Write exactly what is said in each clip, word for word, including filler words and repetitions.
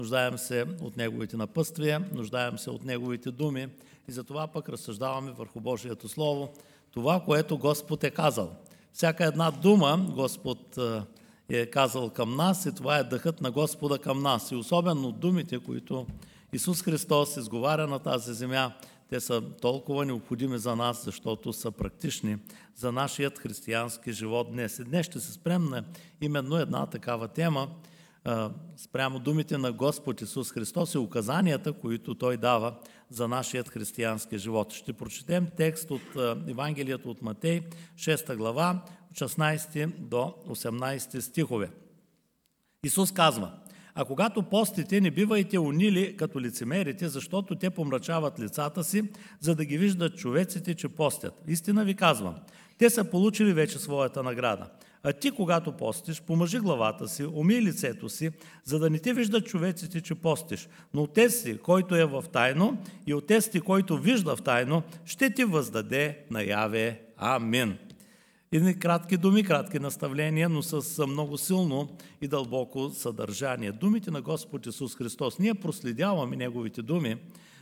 нуждаем се от Неговите напътствия, нуждаем се от Неговите думи и затова пък разсъждаваме върху Божието Слово, това, което Господ е казал. Всяка една дума Господ е казал към нас и това е дъхът на Господа към нас. И особено думите, които Исус Христос изговаря на тази земя, те са толкова необходими за нас, защото са практични за нашият християнски живот днес. И днес ще се спрем на именно една такава тема, спрямо думите на Господ Исус Христос и указанията, които Той дава за нашият християнски живот. Ще прочетем текст от Евангелието от Матей, шеста глава, от шестнадесети до осемнадесети стихове. Исус казва: а когато постите, не бивайте унили като лицемерите, защото те помрачават лицата си, за да ги виждат човеците, че постят. Истина ви казвам, те са получили вече своята награда. А ти, когато постиш, помажи главата си, умий лицето си, за да не те виждат човеците, че постиш. Но Отец ти, който е в тайно, и Отец ти, който вижда в тайно, ще ти въздаде наяве. Амин. Едни кратки думи, кратки наставления, но с много силно и дълбоко съдържание. Думите на Господ Исус Христос. Ние проследяваме Неговите думи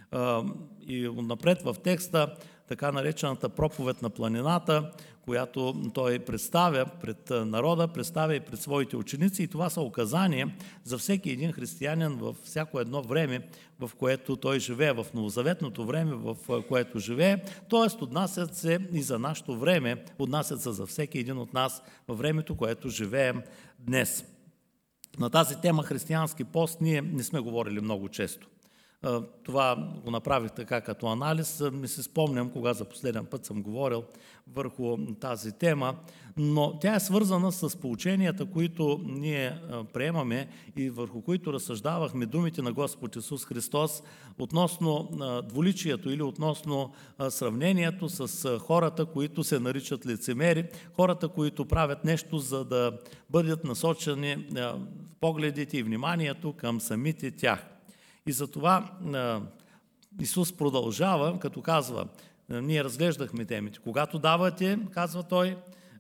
и напред в текста, така наречената проповед на планината, която Той представя пред народа, представя и пред своите ученици. И това са указания за всеки един християнин във всяко едно време, в което той живее, в новозаветното време, в което живее. Тоест, отнасят се и за нашето време, отнасят се за всеки един от нас във времето, което живеем днес. На тази тема християнски пост ние не сме говорили много често. Това го направих така като анализ. Не си спомням кога за последен път съм говорил върху тази тема, но тя е свързана с поученията, които ние приемаме и върху които разсъждавахме думите на Господ Исус Христос относно двуличието или относно сравнението с хората, които се наричат лицемери, хората, които правят нещо, за да бъдат насочени погледите и вниманието към самите тях. И затова Исус продължава, като казва, ние разглеждахме темите. Когато давате, казва Той,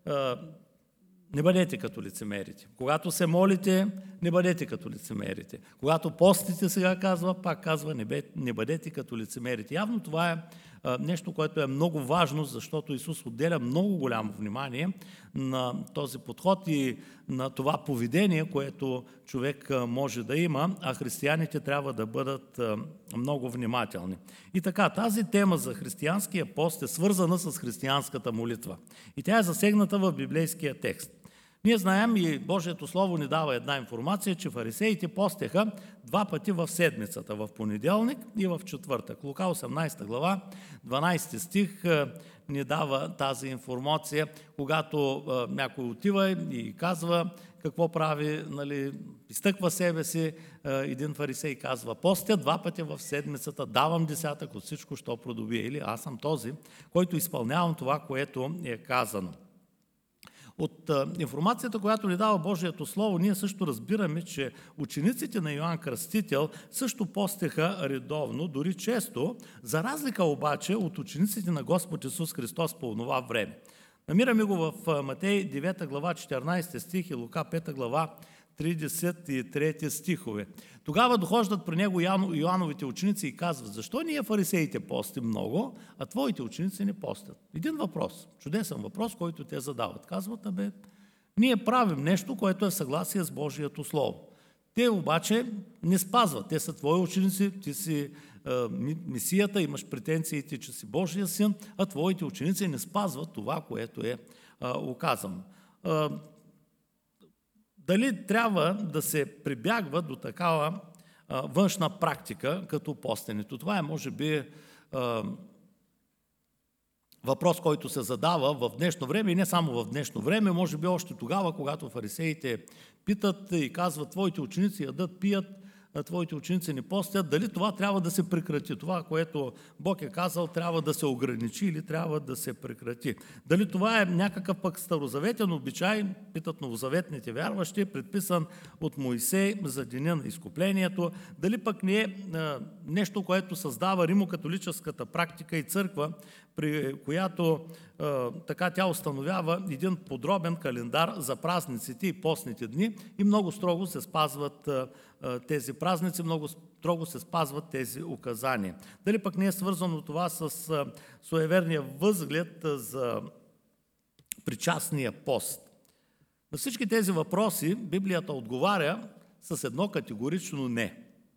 не бъдете като лицемерите. Когато се молите, не бъдете като лицемерите. Когато постите, сега казва, пак казва, не бъдете като лицемерите. Явно това е нещо, което е много важно, защото Исус отделя много голямо внимание на този подход и на това поведение, което човек може да има, а християните трябва да бъдат много внимателни. И така, тази тема за християнския пост е свързана с християнската молитва. И тя е засегната в библейския текст. Ние знаем и Божието Слово ни дава една информация, че фарисеите постеха два пъти в седмицата, в понеделник и в четвъртък. Лука осемнадесета глава, дванадесети стих ни дава тази информация, когато някой отива и казва какво прави, нали, изтъква себе си, един фарисей казва: постя два пъти в седмицата, давам десятък от всичко, що продобия. Или аз съм този, който изпълнявам това, което е казано. От информацията, която ни дава Божието Слово, ние също разбираме, че учениците на Йоан Кръстител също постеха редовно, дори често, за разлика обаче от учениците на Господ Исус Христос по това време. Намираме го в Матей девета глава, четиринадесети стих и Лука пета глава, тридесет и трети стихове. Тогава дохождат при него Йоановите ученици и казват: защо ние фарисеите постим много, а твоите ученици не постят? Един въпрос, чудесен въпрос, който те задават. Казват: абе, ние правим нещо, което е в съгласие с Божието Слово. Те обаче не спазват. Те са твои ученици, ти си е, Месията, имаш претенциите, че си Божия син, а твоите ученици не спазват това, което е, е указано. Е, Дали трябва да се прибягва до такава а, външна практика, като постенето? Това е, може би, а, въпрос, който се задава в днешно време и не само в днешно време, може би още тогава, когато фарисеите питат и казват: твоите ученици ядат, пият, а твоите ученици не постят, дали това трябва да се прекрати? Това, което Бог е казал, трябва да се ограничи или трябва да се прекрати? Дали това е някакъв пък старозаветен обичай, питат новозаветните вярващи, предписан от Моисей за деня на изкуплението? Дали пък не е нещо, което създава римокатолическата практика и църква, при която е, така тя установява един подробен календар за празниците и постните дни и много строго се спазват е, тези празници, много строго се спазват тези указания. Дали пък не е свързано това с суеверния възглед за причастния пост? На всички тези въпроси Библията отговаря с едно категорично не.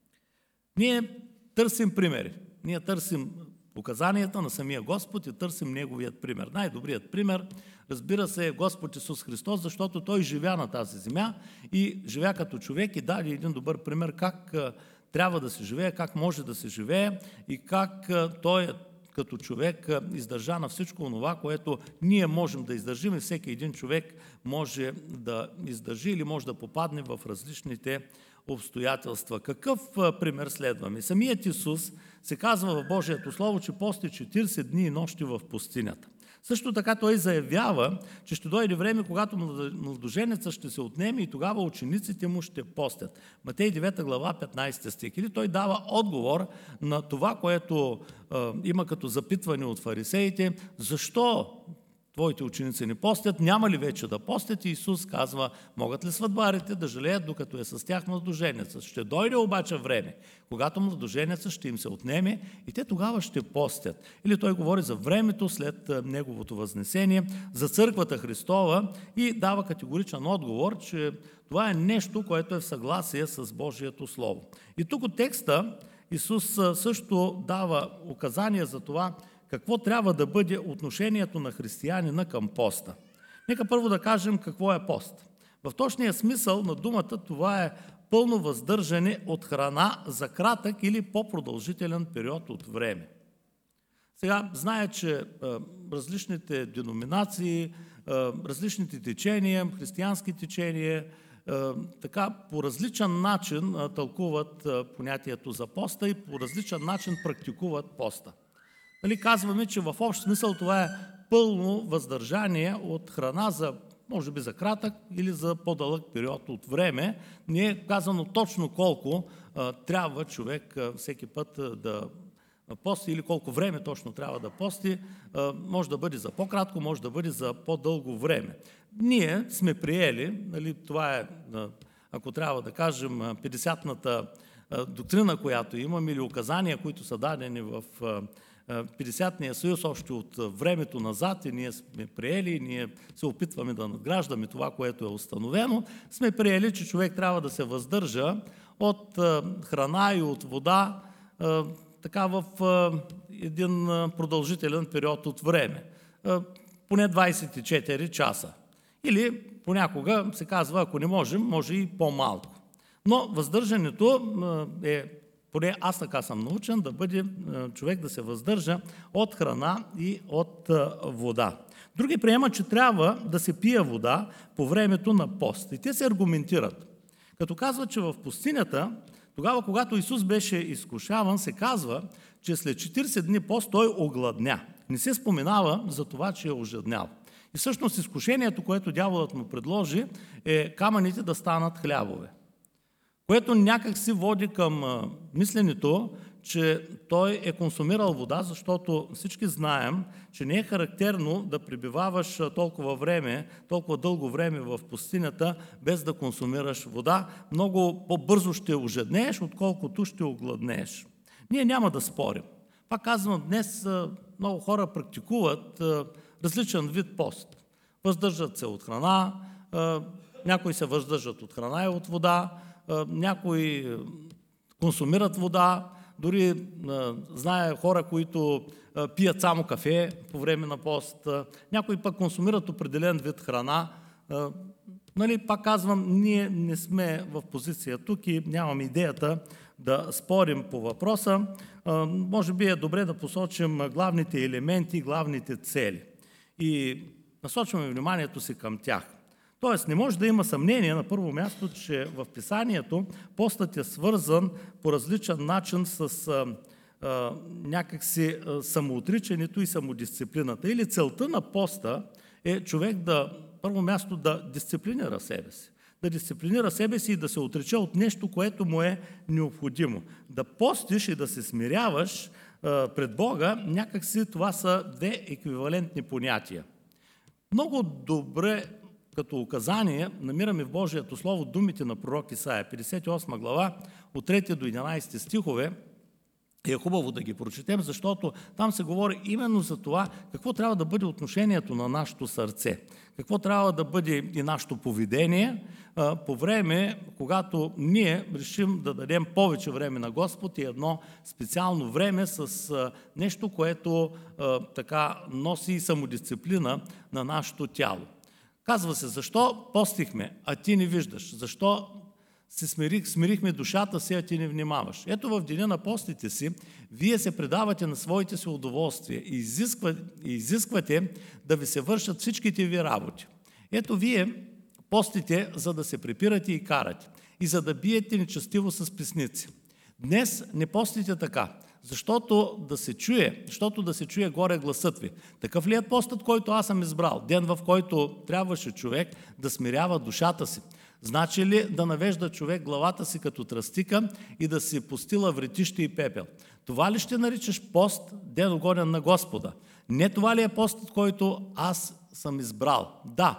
Ние търсим примери. Ние търсим указанията на самия Господ и търсим Неговият пример. Най-добрият пример, разбира се, е Господ Исус Христос, защото Той живя на тази земя и живя като човек и даде един добър пример как трябва да се живее, как може да се живее и как Той като човек издържа на всичко това, което ние можем да издържим и всеки един човек може да издържи или може да попадне в различните обстоятелства. Какъв пример следваме? Самият Исус се казва в Божието Слово, че пости четиридесет дни и нощи в пустинята. Също така Той заявява, че ще дойде време, когато младоженецът ще се отнеме и тогава учениците му ще постят. Матей девета глава, петнайсети стих. Или Той дава отговор на това, което е, има като запитване от фарисеите. Защо твоите ученици не постят, няма ли вече да постят? И Исус казва, могат ли сватбарите да жалеят, докато е с тях младоженецът? Ще дойде обаче време, когато младоженецът ще им се отнеме и те тогава ще постят. Или Той говори за времето след Неговото възнесение, за църквата Христова и дава категоричен отговор, че това е нещо, което е в съгласие с Божието Слово. И тук от текста Исус също дава указания за това, какво трябва да бъде отношението на християнина към поста. Нека първо да кажем какво е пост. В точния смисъл на думата това е пълно въздържане от храна за кратък или по-продължителен период от време. Сега зная, че е, различните деноминации, е, различните течения, християнски течения, е, така по различен начин е, тълкуват е, понятието за поста и по различен начин практикуват поста. Нали, казваме, че в общ смисъл това е пълно въздържание от храна за, може би за кратък или за по-дълъг период от време. Не е казано точно колко а, трябва човек а, всеки път а, да пости или колко време точно трябва да пости. А, може да бъде за по-кратко, може да бъде за по-дълго време. Ние сме приели, нали, това е, а, ако трябва да кажем, петдесетната доктрина, която имаме, или указания, които са дадени в а, Петдесетния съюз още от времето назад и ние сме приели, ние се опитваме да надграждаме това, което е установено, сме приели, че човек трябва да се въздържа от храна и от вода така в един продължителен период от време. Поне двайсет и четири часа. Или понякога се казва, ако не можем, може и по-малко. Но въздържането е, поне аз така съм научен, да бъде човек да се въздържа от храна и от вода. Други приемат, че трябва да се пие вода по времето на пост. И те се аргументират. Като казват, че в пустинята, тогава, когато Исус беше изкушаван, се казва, че след четирийсет дни пост той огладня. Не се споменава за това, че е ожеднял. И всъщност изкушението, което дяволът му предложи, е камъните да станат хлябове. Което някак си води към а, мисленето, че той е консумирал вода, защото всички знаем, че не е характерно да пребиваваш толкова време, толкова дълго време в пустинята, без да консумираш вода. Много по-бързо ще ожеднееш, отколкото ще огладнееш. Ние няма да спорим. Пак казвам, днес а, много хора практикуват а, различен вид пост. Въздържат се от храна, а, някои се въздържат от храна и от вода, някои консумират вода, дори знае хора, които пият само кафе по време на пост, някои пък консумират определен вид храна. Нали, пак казвам, ние не сме в позиция тук и нямаме идеята да спорим по въпроса. Може би е добре да посочим главните елементи, главните цели и насочваме вниманието си към тях. Тоест, не може да има съмнение на първо място, че в Писанието постът е свързан по различен начин с а, а, някакси а, самоотричането и самодисциплината. Или целта на поста е човек да, първо място, да дисциплинира себе си. Да дисциплинира себе си и да се отрече от нещо, което му е необходимо. Да постиш и да се смиряваш а, пред Бога, някакси това са две еквивалентни понятия. Много добре като указание намираме в Божието Слово думите на пророк Исаия, петдесет и осма глава, от трети до единадесети стихове. Е хубаво да ги прочетем, защото там се говори именно за това какво трябва да бъде отношението на нашето сърце, какво трябва да бъде и нашето поведение а, по време, когато ние решим да дадем повече време на Господ и едно специално време с а, нещо, което а, така носи самодисциплина на нашето тяло. Казва се, защо постихме, а ти не виждаш? Защо се смирих, смирихме душата си, а ти не внимаваш? Ето в деня на постите си, вие се предавате на своите си удоволствия и изисквате, и изисквате да ви се вършат всичките ви работи. Ето вие постите, за да се препирате и карате, и за да биете нечестиво с песници. Днес не постите така, защото да се чуе, защото да се чуе горе гласът ви. Такъв ли е постът, който аз съм избрал? Ден, в който трябваше човек да смирява душата си. Значи ли да навежда човек главата си като тръстика и да си постила вретище и пепел? Това ли ще наричаш пост, ден угоден на Господа? Не това ли е постът, който аз съм избрал? Да.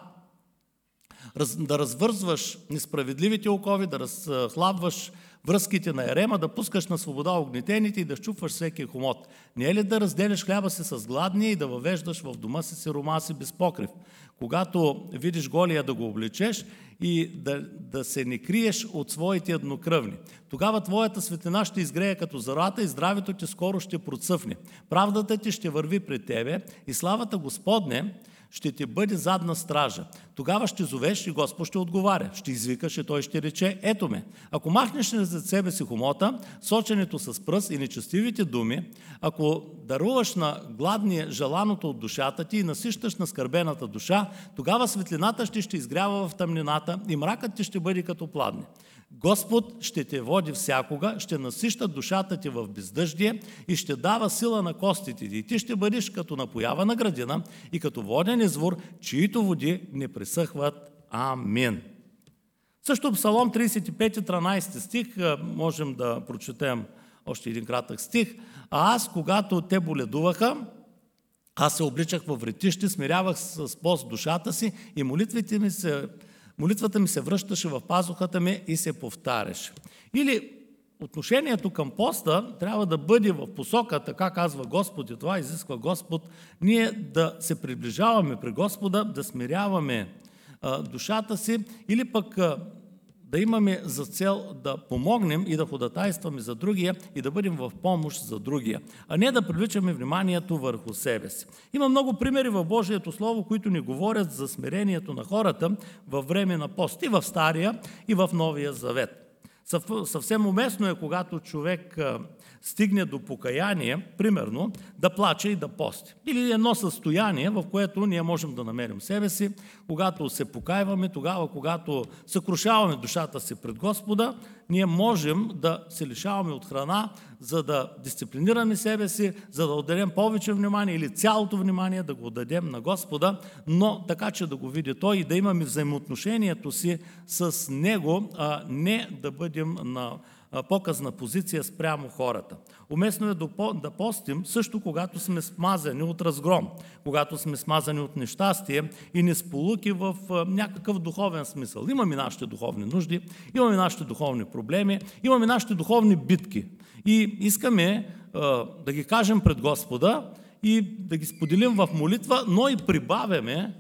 Раз, да развързваш несправедливите окови, да разхлабваш връзките на ерема, да пускаш на свобода огнетените и да щупваш всеки хомот. Не е ли да разделяш хляба си с гладния и да въвеждаш в дома си сиромаси без покрив? Когато видиш голия, да го облечеш и да, да се не криеш от своите еднокръвни. Тогава твоята светлина ще изгрее като зарата и здравето ти скоро ще процъфне. Правдата ти ще върви пред тебе и славата Господне ще ти бъде задна стража. Тогава ще зовеш и Господ ще отговаря. Ще извикаш и той ще рече, ето ме. Ако махнеш зад себе си хомота, соченето с пръст и нечестивите думи, ако даруваш на гладния желаното от душата ти и насищаш на скърбената душа, тогава светлината ще ще изгрява в тъмнината и мракът ти ще бъде като пладне. Господ ще те води всякога, ще насища душата ти в бездъждие и ще дава сила на костите ти. И ти ще бъдеш като напоявана градина и като воден извор, чието води не пресъхват. Амин. Също Псалом тридесет и пети, тринадесети стих, можем да прочетем още един кратък стих. А аз, когато те боледуваха, аз се обличах във вретище, смирявах с пост душата си и молитвите ми се Молитвата ми се връщаше в пазухата ми и се повтаряше. Или отношението към поста трябва да бъде в посока, така казва Господ и това изисква Господ, ние да се приближаваме при Господа, да смиряваме а, душата си или пък а, да имаме за цел да помогнем и да ходатайстваме за другия и да бъдем в помощ за другия, а не да привличаме вниманието върху себе си. Има много примери в Божието Слово, които ни говорят за смирението на хората във време на пост и в Стария, и в Новия Завет. Съвсем уместно е, когато човек стигне до покаяние, примерно, да плаче и да пости. Или едно състояние, в което ние можем да намерим себе си, когато се покайваме, тогава, когато съкрушаваме душата си пред Господа, ние можем да се лишаваме от храна, за да дисциплинираме себе си, за да отдадем повече внимание или цялото внимание да го дадем на Господа, но така, че да го види Той и да имаме взаимоотношението си с Него, а не да бъдем на показна позиция спрямо хората. Уместно е да постим също когато сме смазани от разгром, когато сме смазани от нещастие и несполуки в някакъв духовен смисъл. Имаме нашите духовни нужди, имаме нашите духовни проблеми, имаме нашите духовни битки и искаме да ги кажем пред Господа и да ги споделим в молитва, но и прибавяме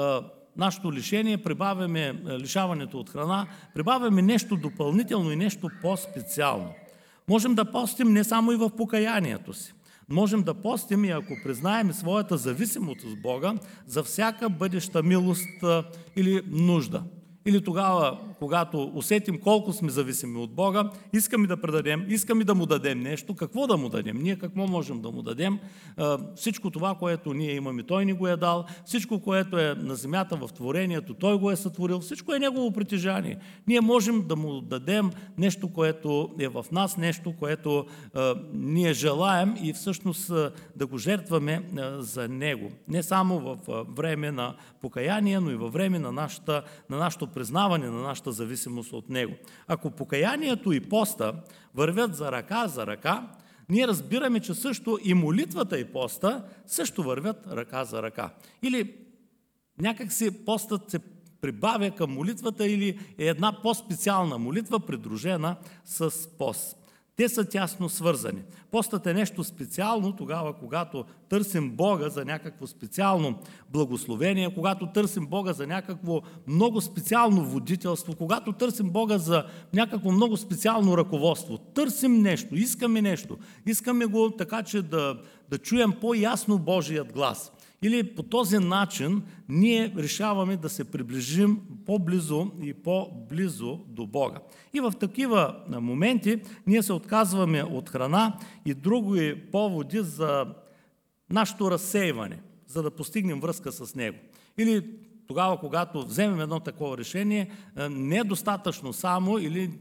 нашето лишение, прибавяме лишаването от храна, прибавяме нещо допълнително и нещо по-специално. Можем да постим не само и в покаянието си. Можем да постим и ако признаем своята зависимост от Бога за всяка бъдеща милост или нужда. Или тогава, когато усетим колко сме зависими от Бога, искаме да предадем, искаме да му дадем нещо. Какво да му дадем? Ние какво можем да му дадем? Всичко това, което ние имаме, Той ни го е дал. Всичко, което е на земята в творението, Той го е сътворил. Всичко е Негово притежание. Ние можем да му дадем нещо, което е в нас, нещо, което а, ние желаем и всъщност а, да го жертваме а, за Него. Не само в а, време на покаяние, но и във време на, нашата, на нашето признаване на нашата зависимост от Него. Ако покаянието и поста вървят за ръка за ръка, ние разбираме, че също и молитвата и поста също вървят ръка за ръка. Или някак си постът се прибавя към молитвата или е една по-специална молитва, придружена с пост. Те са тясно свързани. Постът е нещо специално тогава, когато търсим Бога за някакво специално благословение, когато търсим Бога за някакво много специално водителство, когато търсим Бога за някакво много специално ръководство. Търсим нещо, искаме нещо. Искаме го така, че да, да чуем по-ясно Божият глас. Или по този начин ние решаваме да се приближим по-близо и по-близо до Бога. И в такива моменти ние се отказваме от храна и други поводи за нашето разсейване, за да постигнем връзка с Него. Или тогава, когато вземем едно такова решение, не е достатъчно само или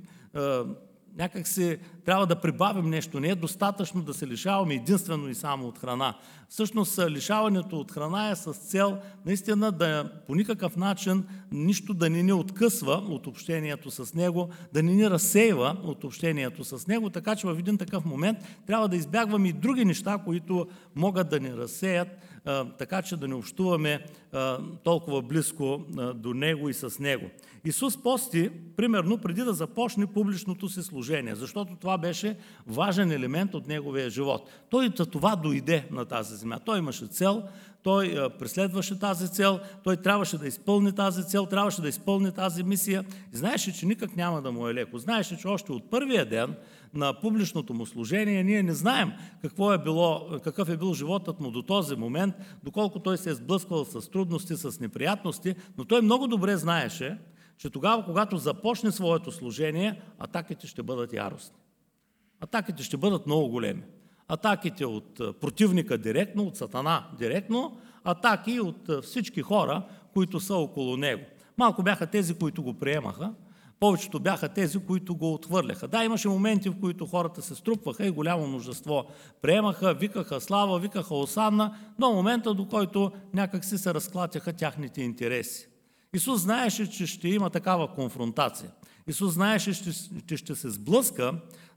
някак си трябва да прибавим нещо. Не е достатъчно да се лишаваме единствено и само от храна. Всъщност лишаването от храна е с цел наистина да по никакъв начин нищо да не ни откъсва от общението с Него, да не ни разсейва от общението с Него, така че в един такъв момент трябва да избягваме и други неща, които могат да ни разсеят, така че да не общуваме толкова близко до Него и с Него. Исус пости, примерно, преди да започне публичното си служение, защото това беше важен елемент от Неговия живот. Той за това дойде на тази земя. Той имаше цел, той преследваше тази цел, той трябваше да изпълни тази цел, трябваше да изпълни тази мисия. И знаеше, че никак няма да му е леко. Знаеше, че още от първия ден на публичното му служение ние не знаем какво е било, какъв е бил животът му до този момент, доколко той се е сблъсквал с трудности, с неприятности, но той много добре знаеше, че тогава, когато започне своето служение, атаките ще бъдат яростни. Атаките ще бъдат много големи. Атаките от противника директно, от Сатана директно, атаки от всички хора, които са около него. Малко бяха тези, които го приемаха, повечето бяха тези, които го отхвърляха. Да, имаше моменти, в които хората се струпваха и голямо множество приемаха, викаха слава, викаха осанна, до момента, до който някак си се разклатяха тяхните интереси. Исус знаеше, че ще има такава конфронтация. Исус знаеше, че ще се сблъска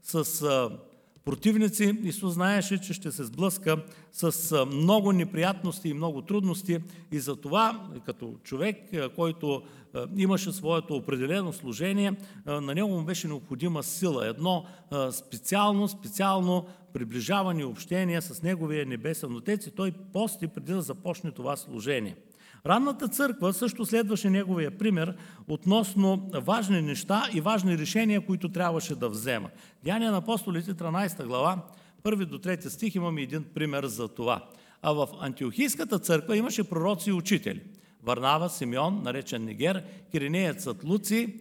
с противници. Исус знаеше, че ще се сблъска с много неприятности и много трудности. И затова, като човек, който имаше своето определено служение, на него му беше необходима сила. Едно специално, специално приближаване и общение с Неговия небесен Отец. И той пости преди да започне това служение. Ранната църква също следваше неговия пример относно важни неща и важни решения, които трябваше да взема. Деяния на апостолите, тринадесета глава, първи до трети стих, имаме един пример за това. А в Антиохийската църква имаше пророци и учители. Варнава, Симеон, наречен Нигер, киринеецът Луци,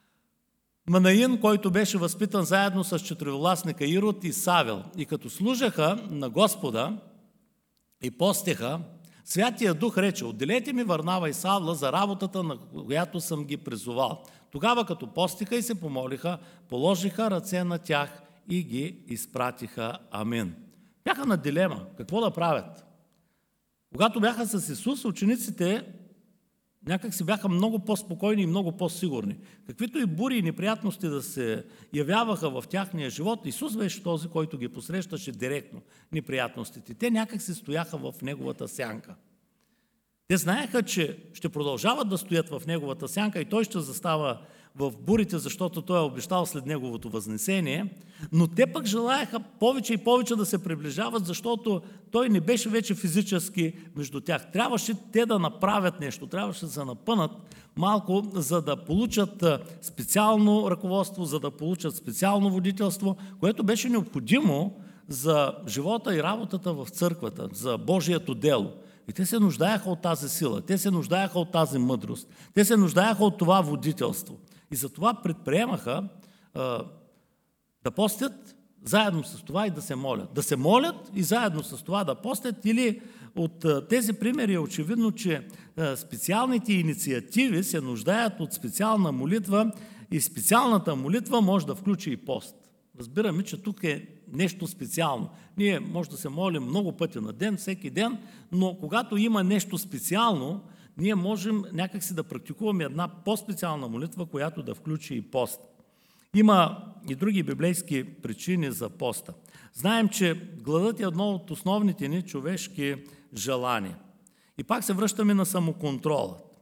Манаин, който беше възпитан заедно с четиривластника Ирод и Савел. И като служаха на Господа и постеха, Святия Дух рече: отделете ми Варнава и Савла за работата, на която съм ги призовал. Тогава, като постиха и се помолиха, положиха ръце на тях и ги изпратиха. Амин. Бяха на дилема какво да правят. Когато бяха с Исус, учениците някак си бяха много по-спокойни и много по-сигурни. Каквито и бури и неприятности да се явяваха в тяхния живот, Исус беше този, който ги посрещаше директно неприятностите. Те някак си стояха в Неговата сянка. Те знаеха, че ще продължават да стоят в Неговата сянка и Той ще застава в бурите, защото Той е обещал след Неговото възнесение, но те пък желаяха повече и повече да се приближават, защото Той не беше вече физически между тях. Трябваше те да направят нещо, трябваше да се напънат малко, за да получат специално ръководство, за да получат специално водителство, което беше необходимо за живота и работата в църквата, за Божието дело. И те се нуждаеха от тази сила, те се нуждаеха от тази мъдрост, те се нуждаеха от това водителство. И затова предприемаха а, да постят заедно с това и да се молят. Да се молят и заедно с това да постят, или от а, тези примери е очевидно, че а, специалните инициативи се нуждаят от специална молитва и специалната молитва може да включи и пост. Разбираме, че тук е нещо специално. Ние може да се молим много пъти на ден, всеки ден, но когато има нещо специално, ние можем някакси да практикуваме една по-специална молитва, която да включи и пост. Има и други библейски причини за поста. Знаем, че гладът е едно от основните ни човешки желания. И пак се връщаме на самоконтрола.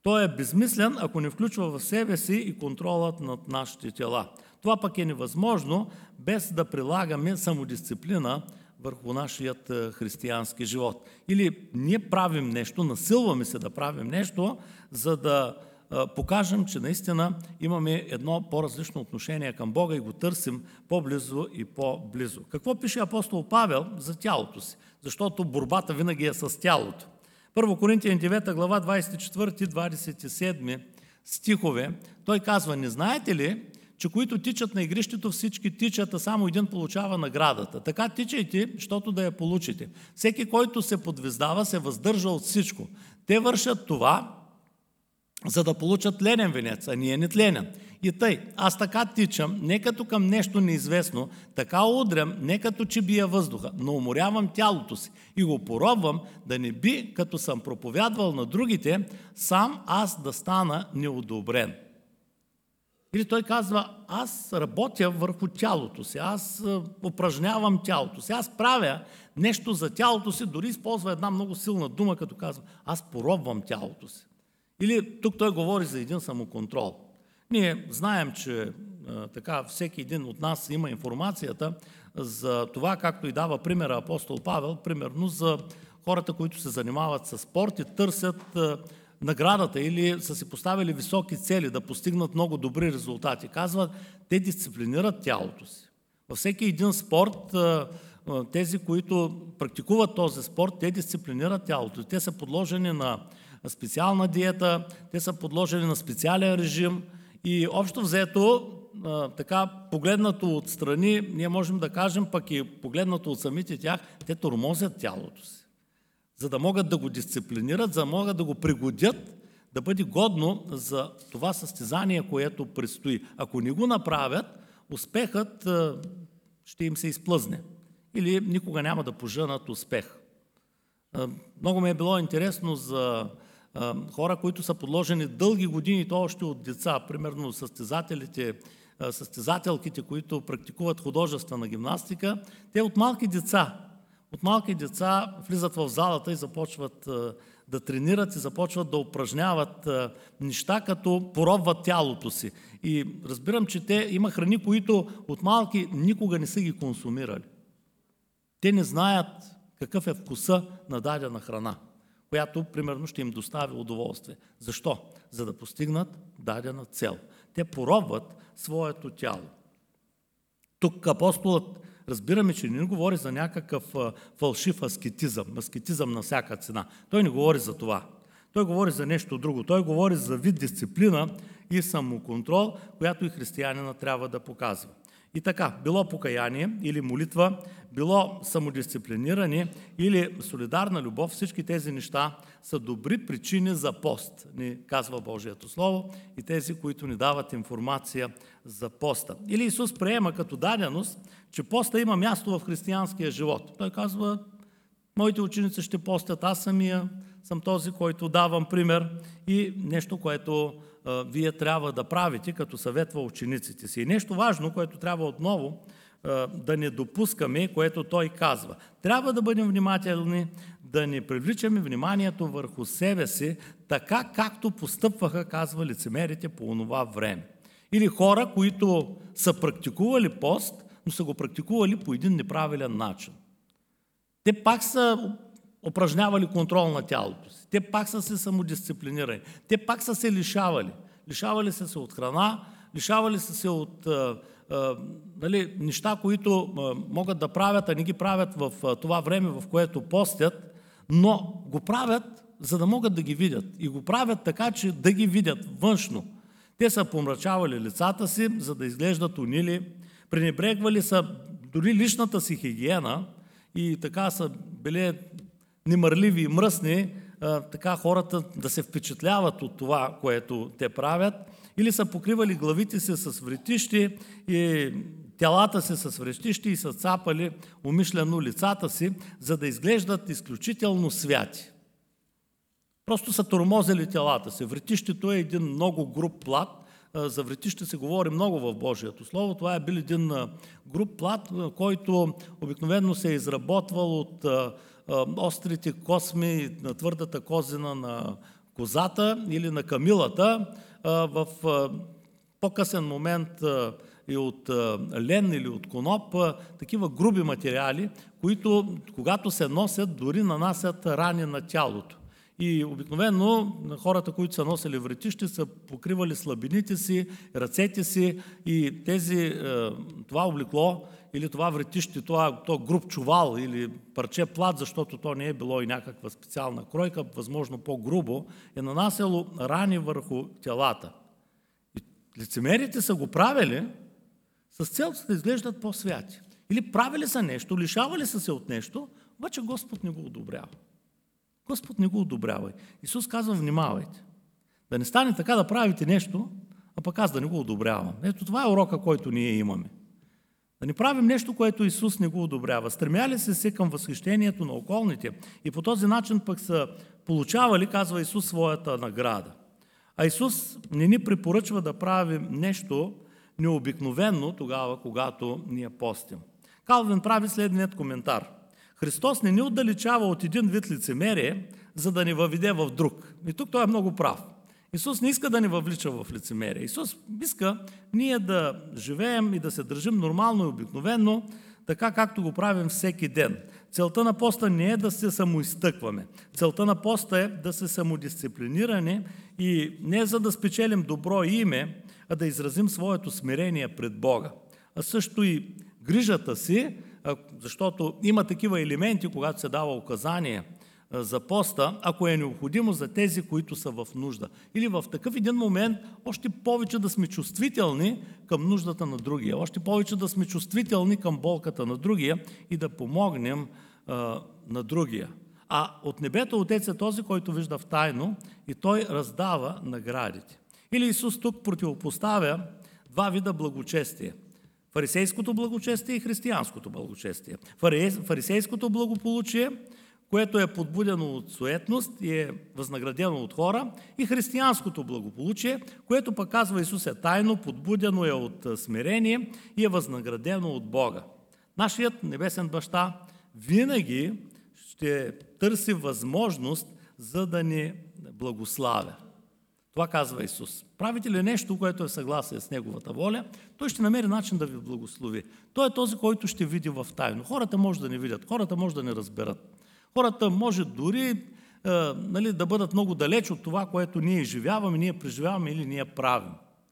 Той е безмислен, ако не включва в себе си и контролът над нашите тела. Това пък е невъзможно, без да прилагаме самодисциплина върху нашият християнски живот. Или ние правим нещо, насилваме се да правим нещо, за да покажем, че наистина имаме едно по-различно отношение към Бога и го търсим по-близо и по-близо. Какво пише апостол Павел за тялото си? Защото борбата винаги е с тялото. Първо Коринтияни девета глава двадесет и четвърти двадесет и седми стихове, той казва: не знаете ли, че които тичат на игрището, всички тичат, а само един получава наградата? Така тичайте, защото да я получите. Всеки, който се подвиздава, се въздържа от всичко. Те вършат това, за да получат тленен венец, а ние нетленен. И тъй, аз така тичам, не като към нещо неизвестно, така удрям, не като че бия въздуха, но уморявам тялото си и го поробвам, да не би, като съм проповядвал на другите, сам аз да стана неодобрен. Или той казва: аз работя върху тялото си, аз упражнявам тялото си, аз правя нещо за тялото си, дори използва една много силна дума, като казва: аз поробвам тялото си. Или тук той говори за един самоконтрол. Ние знаем, че а, така всеки един от нас има информацията за това, както и дава примера апостол Павел, примерно за хората, които се занимават с спорт и търсят а, наградата или са си поставили високи цели да постигнат много добри резултати. Казват, те дисциплинират тялото си. Във всеки един спорт а, тези, които практикуват този спорт, те дисциплинират тялото. Те са подложени на специална диета, те са подложени на специален режим и общо взето, така погледнато отстрани, ние можем да кажем, пък и погледнато от самите тях, те тормозят тялото си, за да могат да го дисциплинират, за да могат да го пригодят да бъде годно за това състезание, което предстои. Ако не го направят, успехът ще им се изплъзне или никога няма да пожънат успех. Много ми е било интересно за хора, които са подложени дълги години, то още от деца, примерно състезателите, състезателките, които практикуват художествена гимнастика, те от малки деца, от малки деца влизат в залата и започват да тренират и започват да упражняват неща, като поробват тялото си. И разбирам, че те има храни, които от малки никога не са ги консумирали. Те не знаят какъв е вкуса на дадена храна, която, примерно, ще им достави удоволствие. Защо? За да постигнат дадена цел. Те поробват своето тяло. Тук апостолът, разбираме, че не говори за някакъв фалшив аскетизъм, аскетизъм на всяка цена. Той не говори за това. Той говори за нещо друго. Той говори за вид дисциплина и самоконтрол, която и християнина трябва да показва. И така, било покаяние или молитва, било самодисциплиниране или солидарна любов, всички тези неща са добри причини за пост, ни казва Божието Слово, и тези, които ни дават информация за поста. Или Исус приема като даденост, че поста има място в християнския живот. Той казва: моите ученици ще постят, аз самия съм този, който давам пример, и нещо, което а, вие трябва да правите, като съветва учениците си. И нещо важно, което трябва отново а, да не допускаме, което той казва. Трябва да бъдем внимателни, да не привличаме вниманието върху себе си, така както постъпваха, казва лицемерите по онова време. Или хора, които са практикували пост, но са го практикували по един неправилен начин. Те пак са упражнявали контрол на тялото си. Те пак са се самодисциплинирали. Те пак са се лишавали. Лишавали са се от храна, лишавали са се от а, а, нали, неща, които а, могат да правят, а не ги правят в а, това време, в което постят, но го правят, за да могат да ги видят. И го правят така, че да ги видят външно. Те са помрачавали лицата си, за да изглеждат унили, пренебрегвали са дори личната си хигиена и така са били немърливи и мръсни, така хората да се впечатляват от това, което те правят, или са покривали главите си с вретищи и телата си с вретищи и са цапали умишлено лицата си, за да изглеждат изключително святи. Просто са тормозили телата си. Вретището е един много груб плат. За вретище се говори много в Божието Слово. Това е бил един груб плат, който обикновено се е изработвал от острите косми на твърдата козина на козата или на камилата, в по-късен момент и от лен или от коноп, такива груби материали, които, когато се носят, дори нанасят рани на тялото. И обикновено хората, които са носили вретищи, са покривали слабините си, ръцете си и тези, това облекло или това вретище, това, това груб чувал или парче плат, защото то не е било и някаква специална кройка, възможно по-грубо, е нанасяло рани върху телата. И лицемерите са го правили с цел да изглеждат по-святи. Или правили са нещо, лишавали са се от нещо, обаче Господ не го одобрява. Господ не го одобрява. Исус казва, внимавайте. Да не стане така да правите нещо, а пък аз да не го одобрявам. Ето това е урока, който ние имаме. Да не правим нещо, което Исус не го одобрява. Стремяли се се към възхищението на околните и по този начин пък са получавали, казва Исус, своята награда. А Исус не ни препоръчва да правим нещо необикновено тогава, когато ние постим. Калвин прави следният коментар. Христос не ни отдалечава от един вид лицемерие, за да ни въведе в друг. И тук той е много прав. Исус не иска да ни въвлича в лицемерие. Исус иска ние да живеем и да се държим нормално и обикновено, така както го правим всеки ден. Целта на поста не е да се самоизтъкваме. Целта на поста е да се самодисциплинираме и не за да спечелим добро име, а да изразим своето смирение пред Бога. А също и грижата си, защото има такива елементи, когато се дава указание за поста, ако е необходимо за тези, които са в нужда. Или в такъв един момент още повече да сме чувствителни към нуждата на другия, още повече да сме чувствителни към болката на другия и да помогнем а, на другия. А от небето Отец е този, който вижда в тайно и той раздава наградите. Или Исус тук противопоставя два вида благочестие. Фарисейското благочестие и християнското благочестие. Фарисейското благополучие, което е подбудено от суетност и е възнаградено от хора, и християнското благополучие, което пък казва Исус е тайно, подбудено е от смирение и е възнаградено от Бога. Нашият небесен баща винаги ще търси възможност, за да ни благославя. Това казва Исус. Правите ли нещо, което е в съгласие с Неговата воля, Той ще намери начин да ви благослови. Той е този, който ще види в тайно. Хората може да не видят, хората може да не разберат. Хората може дори е, нали, да бъдат много далеч от това, което ние изживяваме, ние преживяваме или ние правим.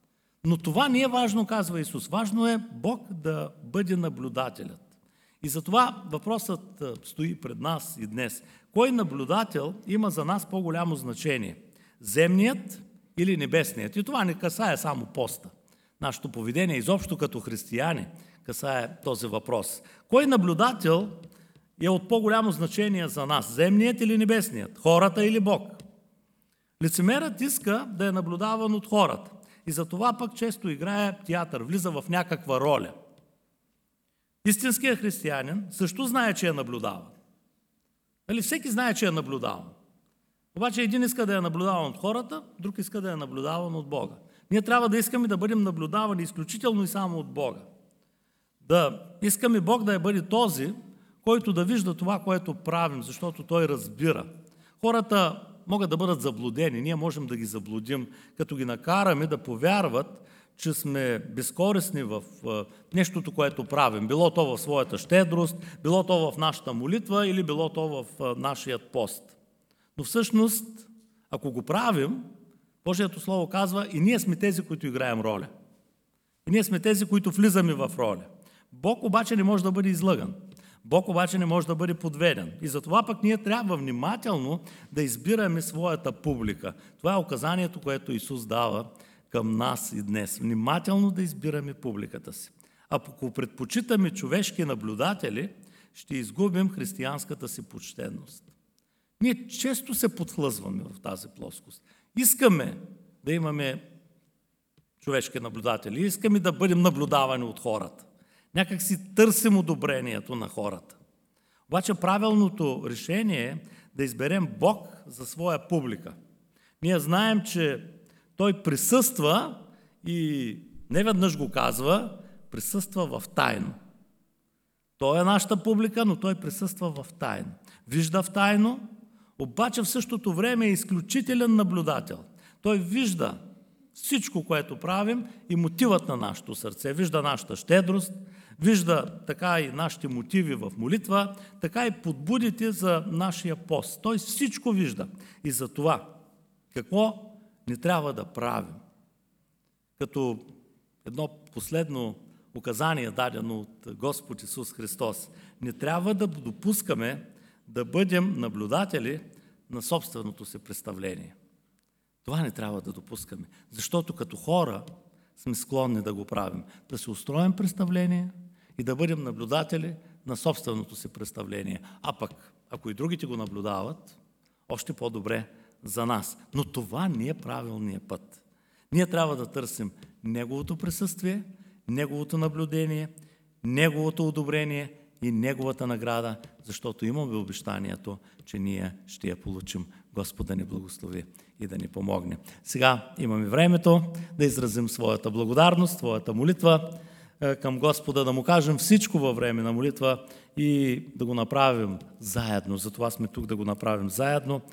Но това не е важно, казва Исус. Важно е Бог да бъде наблюдателят. И затова въпросът стои пред нас и днес. Кой наблюдател има за нас по-голямо значение? Земният или небесният? И това не касае само поста. Нашето поведение изобщо като християни касае този въпрос. Кой наблюдател е от по-голямо значение за нас? Земният или небесният? Хората или Бог? Лицемерът иска да е наблюдаван от хората. И затова пък често играе театър, влиза в някаква роля. Истинският християнин също знае, че е наблюдаван. Нали, всеки знае, че е наблюдаван. Обаче един иска да е наблюдаван от хората, друг иска да е наблюдаван от Бога. Ние трябва да искаме да бъдем наблюдавани изключително и само от Бога. Да искаме Бог да е бъде този, който да вижда това, което правим, защото Той разбира. Хората могат да бъдат заблудени, ние можем да ги заблудим, като ги накараме да повярват, че сме безкорисни в нещото, което правим. Било то в своята щедрост, било то в нашата молитва или било то в нашия пост. Но всъщност, ако го правим, Божието Слово казва, и ние сме тези, които играем роля. И ние сме тези, които влизаме в роля. Бог обаче не може да бъде излъган. Бог обаче не може да бъде подведен. И затова пък ние трябва внимателно да избираме своята публика. Това е указанието, което Исус дава към нас и днес. Внимателно да избираме публиката си. А ако предпочитаме човешки наблюдатели, ще изгубим християнската си почтенност. Ние често се подхлъзваме в тази плоскост. Искаме да имаме човешки наблюдатели, искаме да бъдем наблюдавани от хората. Някак си търсим одобрението на хората. Обаче правилното решение е да изберем Бог за своя публика. Ние знаем, че Той присъства и неведнъж го казва, присъства в тайно. Той е нашата публика, но Той присъства в тайно. Вижда в тайно, Обаче в същото време е изключителен наблюдател. Той вижда всичко, което правим и мотивът на нашето сърце. Вижда нашата щедрост, вижда така и нашите мотиви в молитва, така и подбудите за нашия пост. Той всичко вижда. И за това какво ни трябва да правим? Като едно последно указание, дадено от Господ Исус Христос, не трябва да допускаме да бъдем наблюдатели на собственото си представление. Това не трябва да допускаме, защото като хора сме склонни да го правим. Да си устроим представление и да бъдем наблюдатели на собственото си представление. А пък, ако и другите го наблюдават, още по-добре за нас. Но това не е правилният път. Ние трябва да търсим Неговото присъствие, Неговото наблюдение, Неговото одобрение и Неговата награда, защото имаме обещанието, че ние ще я получим. Господ да ни благослови и да ни помогне. Сега имаме времето да изразим своята благодарност, своята молитва към Господа, да му кажем всичко във време на молитва и да го направим заедно. Затова сме тук да го направим заедно.